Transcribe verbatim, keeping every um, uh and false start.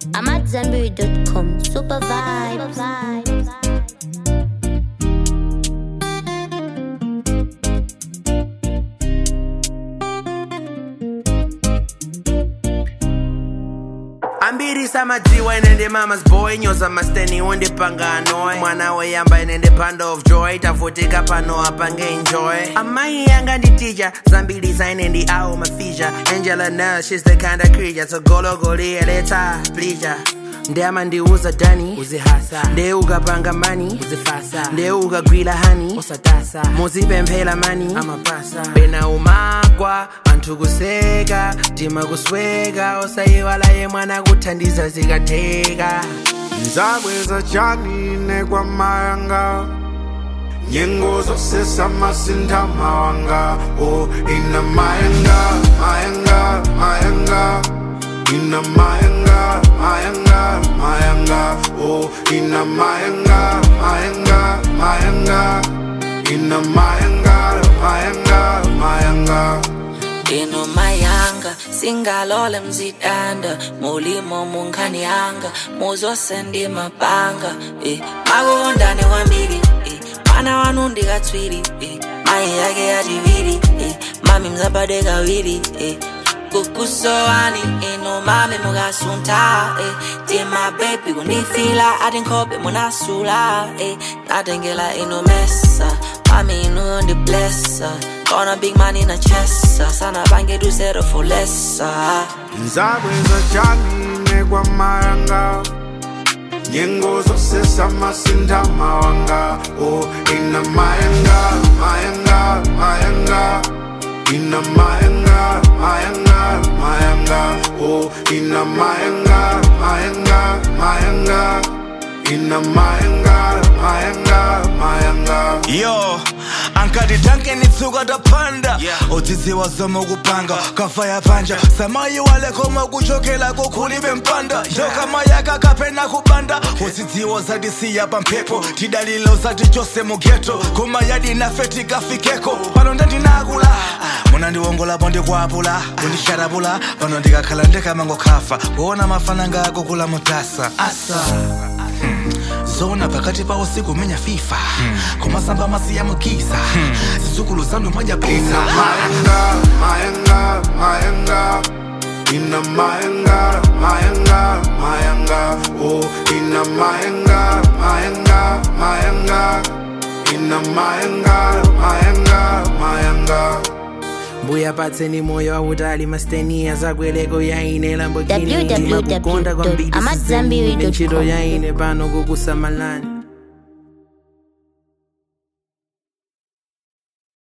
I'm at Zanberry dot com. Super vibes. Ambiri samadziwa inende mama's boy nyoza masteni wonde panga annoy mwana we yamba inende panda of joy tafutika pano apange enjoy amai yanga ndi teacher zambiri zainende awo mafija Angela Nell she's the kind of creature so golo goli eleta pleasure Ndema ndiuza dani uzihasa nde ukapanga mani uzifasa nde ukagwila hani usatasa muzipe mphela mani amapasa pena umagwa anthu kuseka tima kusweka osayiwala ye mwana kuthandiza zikatheka nzabweza chani nekwa mayanga nyengo zosesa masintha mawanga oh ina mayanga mayanga mayanga ina mayanga mayanga mayanga oh ina mayanga mayanga mayanga ina mayanga mayanga mayanga ino mayanga singalole mzidanda mulimo munkani yanga muzosendi mapanga eh makondane kwambiri eh mana wanu ndikatswiri eh mayi yake yachiviri eh mami mzabade kawiri eh kukusowani ino mami mukasunta eh dear my baby kunifila adinkobe munasula eh nadengela ino mesa mami ino ndi blessa gonna big man in a chest sana bange do zero for less nzabweza chani nekwa mayanga nyengo zosesa masintha mawanga oh ina mayanga mayanga mayanga ina mayanga mayanga mayanga oh ina mayanga mayanga mayanga ina mayanga mayanga mayanga yo ankati tanke nitsuka tapanda yeah. Odzidziwa zoma kupanga kafaya panja samayi wale koma kuchokela kukulibe mpanda yeah. Kama yaka kapena kupanda odzidziwa zadisiya pampepo tidalilo zati chose mugeto kuma yadi na feti kafikeko pano ndandinakula muna ndiwongola bondi kwapula kundisharabula pano ndikakhala ndekamango kafa kuona mafana ngako kula mutasa asa hmm. Zona pakati pa usiku menya FIFA hmm. Kumasamba masi ya mukisa hmm. Zizukulu zandu maja pisa ina mayanga mayanga mayanga ina mayanga mayanga mayanga oh ina mayanga mayanga mayanga ina mayanga mayanga mayanga mbuya patseni moyo awutali masteni azakweleko yaine Lamborghini w w w dot amadzambiri dot com ntchito yaine pano kukusamalani